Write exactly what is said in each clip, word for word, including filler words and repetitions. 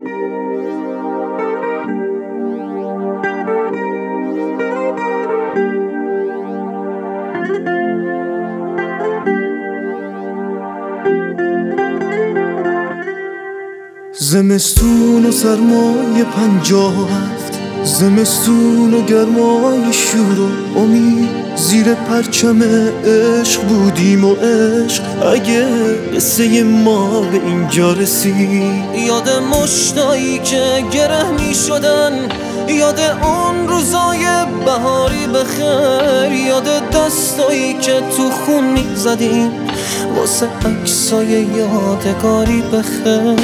زمستون و سرمای پنجاه و هفت، زمستون و گرمای شور و امید، زیر پرچم عشق بودیم و عشق اگه قصه ما به اینجا رسید. یاد مشتایی که گره می شدن، یاد اون روزای بهاری بخیر، یاد دستایی که تو خون می زدیم واسه عکسای یادگاری بخیر.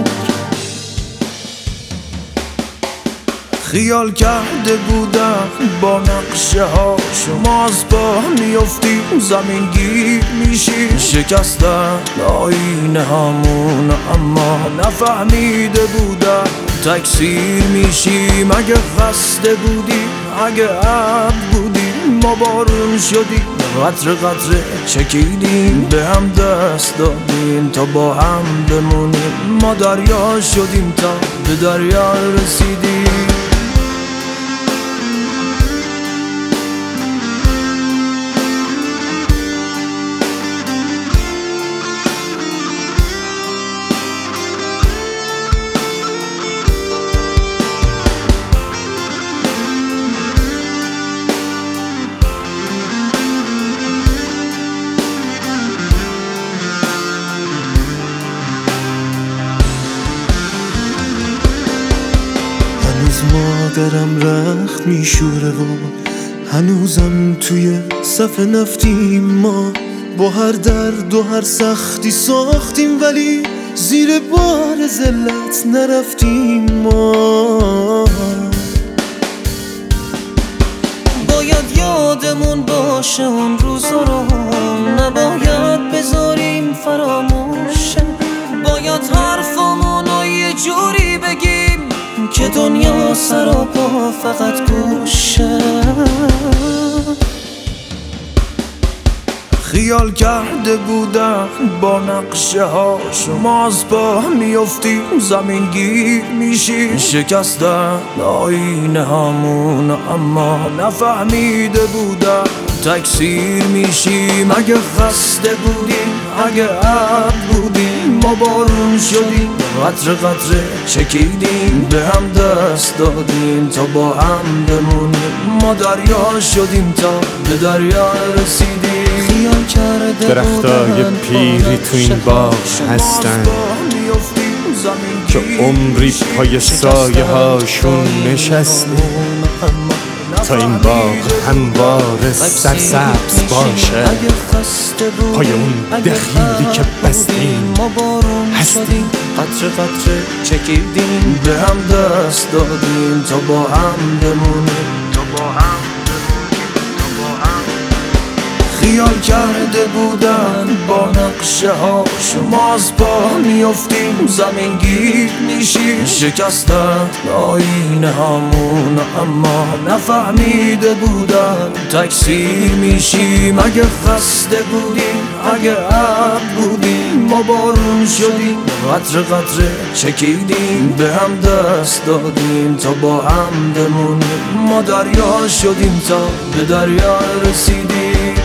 خیال کرده بودم با نقشه ها شما از پا میافتیم زمین گیر میشیم، شکستن آینه هامون اما نفهمیده بودم تکثیر میشیم. اگه خسته بودیم، اگه عب بودیم، ما بارون شدیم، قطره قطره چکیدیم، به هم دست دادیم تا با هم بمونیم. ما دریا شدیم تا به دریا رسیدیم. مادرم رخت میشوره و هنوزم توی صف نفتیم. ما با هر درد و هر سختی ساختیم ولی زیر بار ذلت نرفتیم. ما باید یادمون باشه اون روزا رو، نباید بذاریم فراموشه. باید حرفامون رو یه جوری بگیم که دنیا سراپا فقط گوشه. خیال کرده بودم با نقشه ها شما از پا میافتیم زمین گیر میشیم، شکستن آینه هامون اما نفهمیده بودم تکثیر میشیم. اگه خسته بودیم، اگه عب بودیم، ما بارون شدیم، قطره قطره چکیدیم، به هم دست دادیم تا با هم بمونیم. ما دریا شدیم تا به دریا رسیدیم. خیال کرده درختای پیری تو این باغ هستن که عمری پای سایه هاشون نشسته تا این باغ همواره سرسبز باشه. پای اون دخیلی که بستیم هستیم، قطره قطره چکیدیم، به هم دست دادیم تا با هم بمونیم. تا با هم خیال کرده بودن با نقشه ها شما از پا میافتیم زمین گیر میشیم، شکستن آینه هامون اما نفهمیده بودن تکثیر میشیم. اگه خسته بودیم، اگه عب بودیم، ما بارون شدیم، قطره قطره چکیدیم، به هم دست دادیم تا با هم بمونیم. ما دریا شدیم تا به دریا رسیدیم.